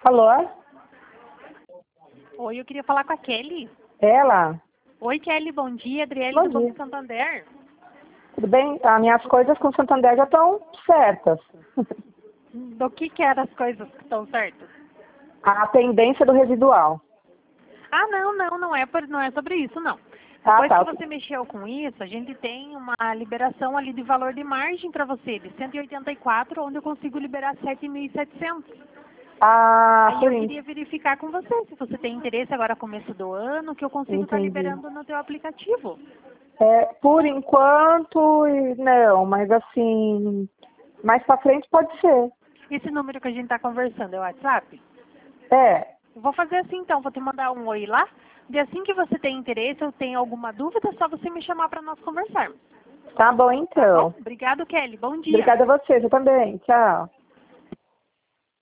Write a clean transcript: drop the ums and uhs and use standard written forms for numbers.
Alô? Oi, eu queria falar com a Kelly. Ela? Oi, Kelly, bom dia. Adriele Bom do Banco dia. Santander. Tudo bem? As minhas coisas com o Santander já estão certas. Do que eram as coisas que estão certas? A pendência do residual. Ah, não é sobre isso, não. Ah, Depois tá. que você mexeu com isso, a gente tem uma liberação ali de valor de margem para você, de 184, onde eu consigo liberar 7.700. Ah, Aí por eu isso. queria verificar com você, se você tem interesse agora começo do ano, que eu consigo estar Entendi. liberando no teu aplicativo. Por enquanto, não, mas assim, mais pra frente pode ser. Esse número que a gente está conversando é o WhatsApp? É, Eu vou fazer assim então, vou te mandar um oi lá. E assim que você tem interesse ou tem alguma dúvida, é só você me chamar para nós conversarmos. tá bom Tá bom? então. Obrigado, Kelly. Bom dia. Obrigada a você também. Tchau.